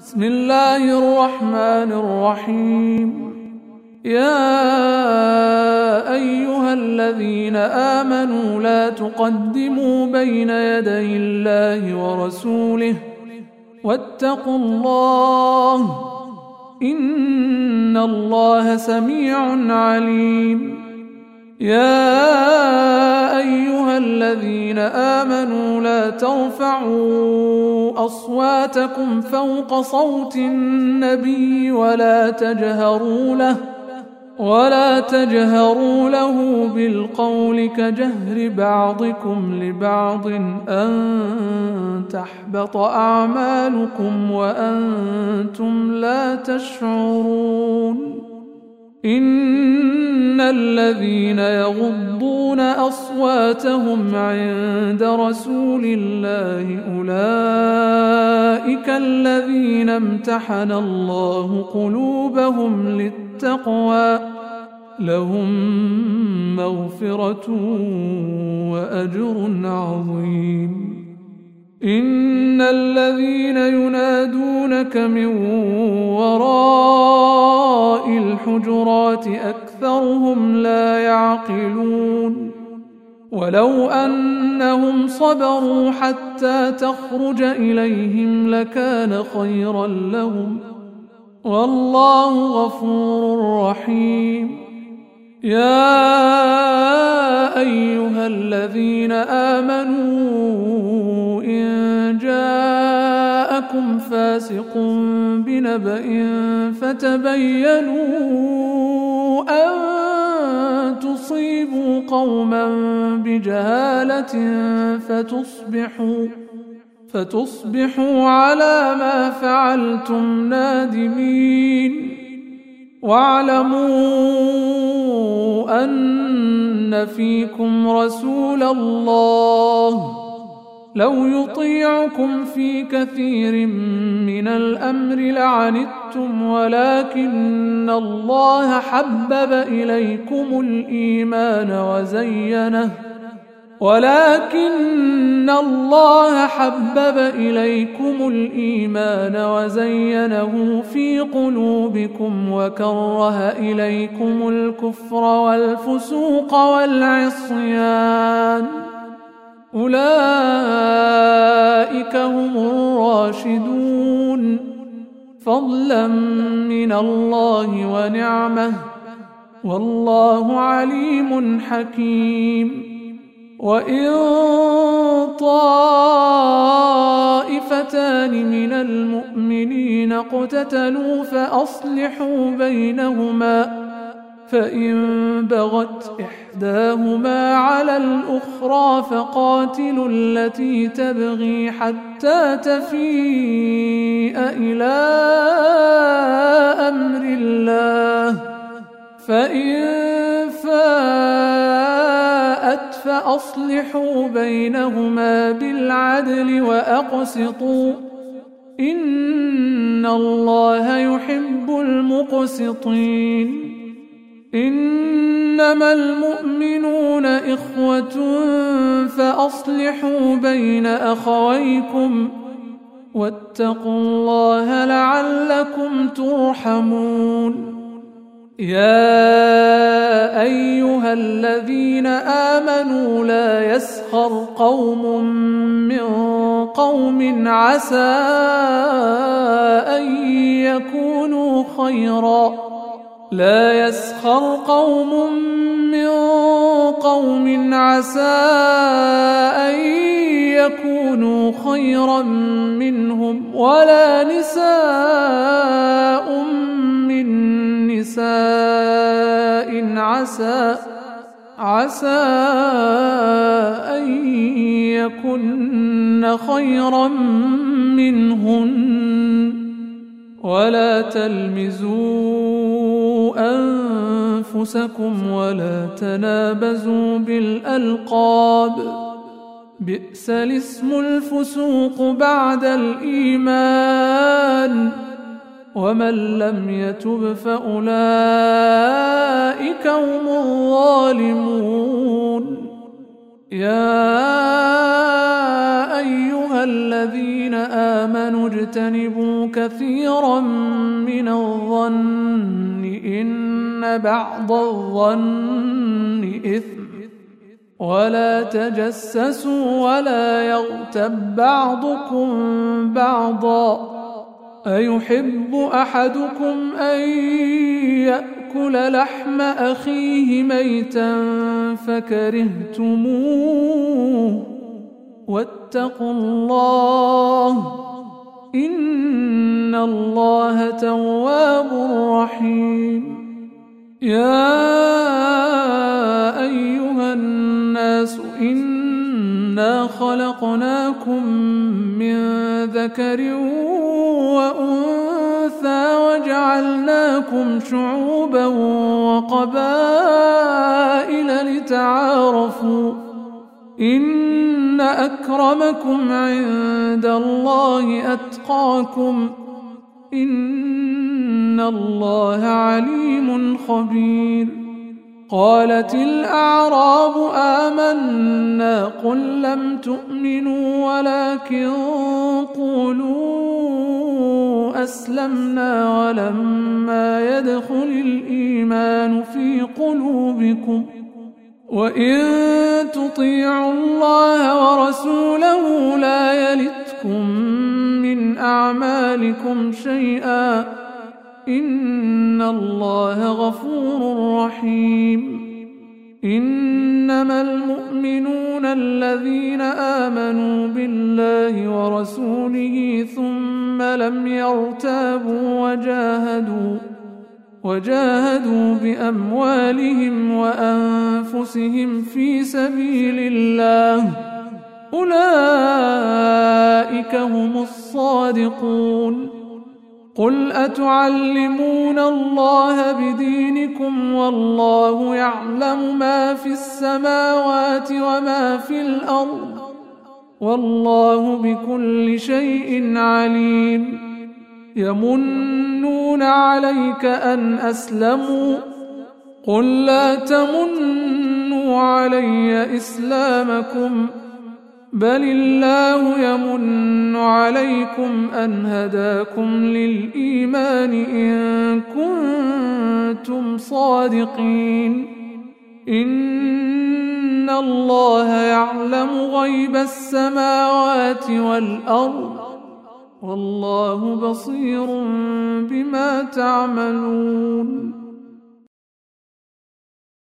بسم الله الرحمن الرحيم. يا أيها الذين آمنوا لا تقدموا بين يدي الله ورسوله واتقوا الله إن الله سميع عليم. يا أيها الذين آمنوا لا ترفعوا أصواتكم فوق صوت النبي ولا تجهروا له بالقول كجهر بعضكم لبعض أن تحبط أعمالكم وأنتم لا تشعرون. إن الذين يغضون أصواتهم عند رسول الله أولئك الذين امتحن الله قلوبهم للتقوى لهم مغفرة وأجر عظيم. إن الذين ينادونك من وراء الحجرات أكثرهم لا يعقلون. ولو أنهم صبروا حتى تخرج إليهم لكان خيرا لهم والله غفور رحيم. يا أيها الذين آمنوا إن جاءكم فاسق بنبأ فتبينوا أن تصيبوا قوما بجهالة فتصبحوا على ما فعلتم نادمين. واعلموا أن فيكم رسول الله لو يطيعكم في كثير من الأمر لعنتم ولكن الله حبب إليكم الإيمان وزينه في قلوبكم وكره إليكم الكفر والفسوق والعصيان أولئك هم الراشدون فضلا من الله ونعمه والله عليم حكيم. وإن طائفتان من المؤمنين اقتتلوا فأصلحوا بينهما فإن بغت إحداهما على الأخرى فقاتلوا التي تبغي حتى تفيء إلى أمر الله فإن فاءت فأصلحوا بينهما بالعدل وأقسطوا إن الله يحب المقسطين. إنما المؤمنون إخوة فأصلحوا بين أخويكم واتقوا الله لعلكم ترحمون. يا أيها الذين آمنوا لا يسخر قوم من قوم عسى أن يكونوا خيرا منهم ولا نساء من نساء عسى أن يكن خيرا منهن ولا تلمزوا أنفسكم ولا تنابزوا بالألقاب بئس الاسم الفسوق بعد الإيمان ومن لم يتب فأولئك هم الظالمون. يا أيها أيها الذين آمنوا اجتنبوا كثيرا من الظن إن بعض الظن إثم ولا تجسسوا ولا يغتب بعضكم بعضا أيحب أحدكم أن يأكل لحم أخيه ميتا فكرهتموه واتقوا الله إن الله تواب رحيم يا أيها الناس إنا خلقناكم من ذكر وأنثى وجعلناكم شعوبا وقبائل لتعارفوا إن أكرمكم عند الله أتقاكم إن الله عليم خبير قالت الأعراب آمنا قل لم تؤمنوا ولكن قولوا أسلمنا ولما يدخل الإيمان في قلوبكم وإن تطيعوا الله ورسوله لا يلتكم من أعمالكم شيئا إن الله غفور رحيم إنما المؤمنون الذين آمنوا بالله ورسوله ثم لم يرتابوا وجاهدوا بأموالهم وأنفسهم في سبيل الله أولئك هم الصادقون قل أتعلمون الله بدينكم والله يعلم ما في السماوات وما في الأرض والله بكل شيء عليم يمنون عليك أن أسلموا قل لا تمنوا علي إسلامكم بل الله يمن عليكم أن هداكم للإيمان إن كنتم صادقين إن الله يعلم غيب السماوات والأرض والله بصير بما تعملون